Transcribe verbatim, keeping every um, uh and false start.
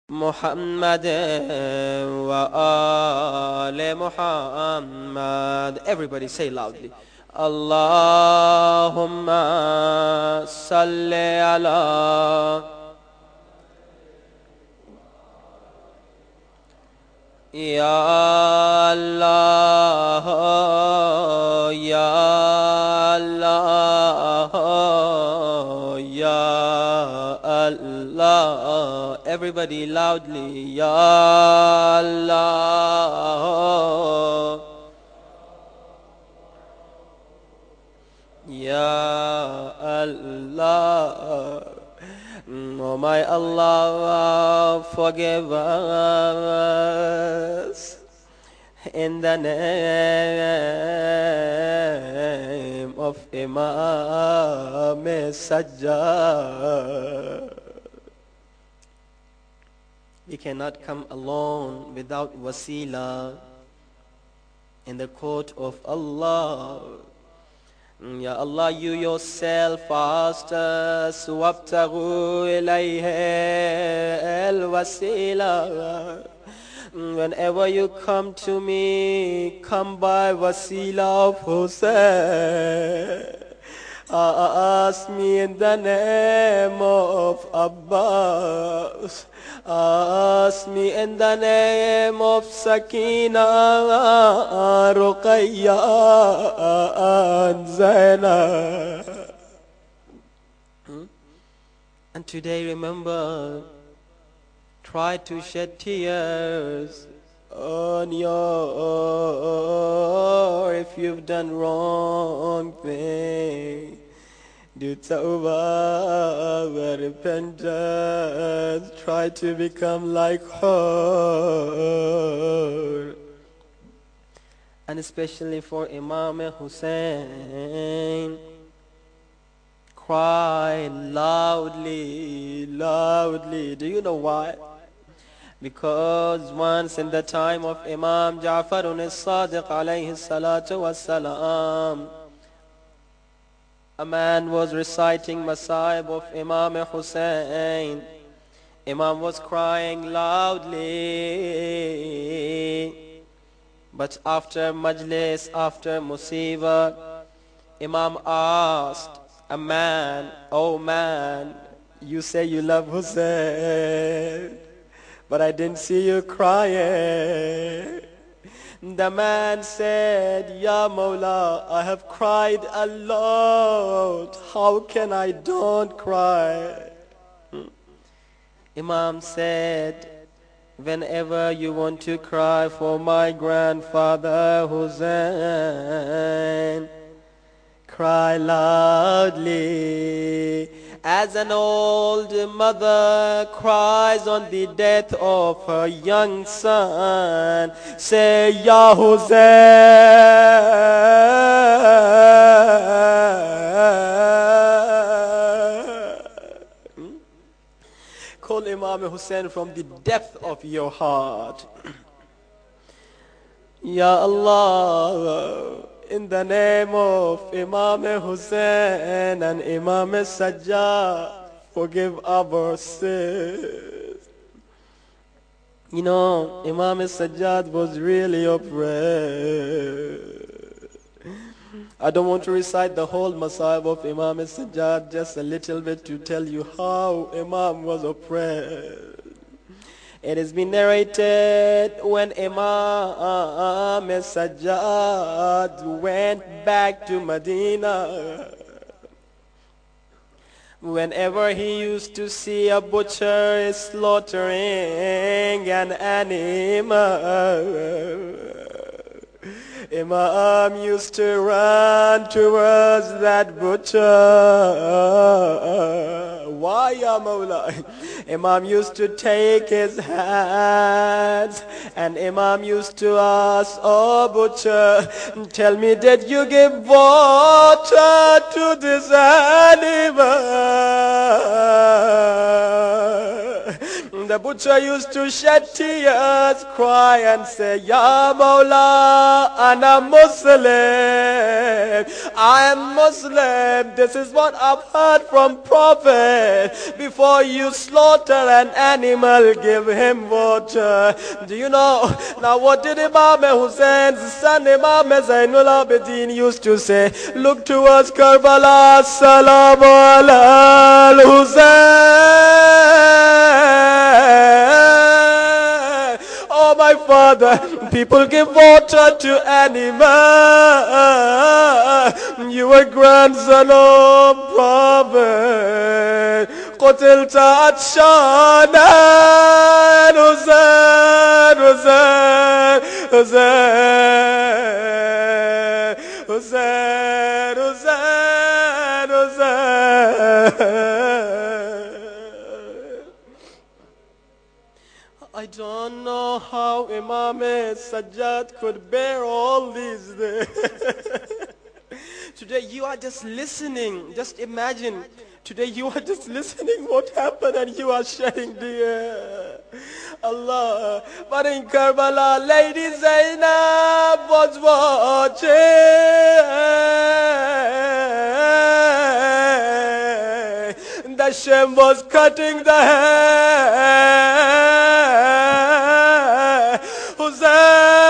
محمد وآل محمد. Everybody say loudly. Allahumma salli ala Ya Allah, Ya Allah, Ya Allah. Everybody loudly. Ya Allah, Ya Allah. Oh my Allah, forgive us in the name of Imam Sajjad. We cannot come alone without wasila in the court of Allah. Ya Allah, you yourself asked us, وَابْتَغُوا إِلَيْهِ الْوَسِيلَةِ. Whenever you come to me, come by wasila of Hussein. Ask me in the name of Abbas. Ask me in the name of Sakina, Ruqayya and Zainab. And today, remember, try to shed tears on your, if you've done wrong thing. Do tawbah, repentance, try to become like her. And especially for Imam Hussein, cry loudly, loudly. Do you know why? Because once in the time of Imam Ja'farun as-Sadiq alayhi salatu was-salam, a man was reciting Masa'ib of Imam Hussein. Imam was crying loudly. But after majlis, after musiba, Imam asked a man, "Oh man, you say you love Hussein, but I didn't see you crying." The man said, "Ya Mawla, I have cried a lot. How can I don't cry?" Imam said, "Whenever you want to cry for my grandfather Hussein, cry loudly, as an old mother cries on the death of her young son. Say, Ya Hussein." Call Imam Hussein from the depth of your heart. Ya Allah, in the name of Imam Hussein and Imam Sajjad, forgive our sins. You know, Imam Sajjad was really oppressed. I don't want to recite the whole Masa'ib of Imam Sajjad, just a little bit to tell you how Imam was oppressed. It has been narrated when Imam Sajjad went back to Medina, whenever he used to see a butcher slaughtering an animal, Imam used to run towards that butcher. Why, Ya Mawla? Imam used to take his hands and Imam used to ask, "Oh butcher, tell me, did you give water to this animal?" The butcher used to shed tears, cry and say, Ya Mawla, Ana Muslim. I am Muslim. This is what I've heard from Prophet. Before you slaughter an animal, give him water. Do you know? Now what did Imam Hussein's son Imam Zainul Abidin used to say? Look towards Karbala, Salamu ala al-Hussein. Oh my father, people give water to animals. You were grandson of Prophet. قتلت عطشانا حسين حسين حسين حسين حسين حسين. I don't know how Imam Sajjad could bear all these things. Today you are just listening. Just imagine. Today you are just listening what happened and you are shedding tears. Allah. But in Karbala, Lady Zainab was watching. The Shem was cutting the hair. Hussein.